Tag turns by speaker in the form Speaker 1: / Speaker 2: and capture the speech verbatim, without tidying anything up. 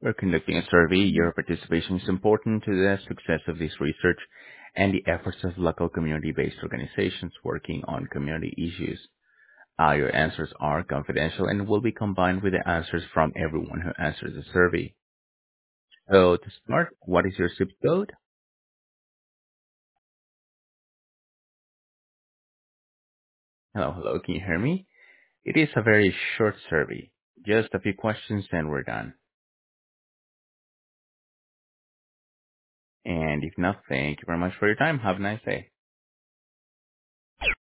Speaker 1: We're conducting a survey. Your participation is important to the success of this research and the efforts of local community-based organizations working on community issues. Uh, your answers are confidential and will be combined with the answers from everyone who answers the survey. So to start, what is your zip code? Hello, hello, can you hear me? It is a very short survey. Just a few questions and we're done. And if not, thank you very much for your time. Have a nice day.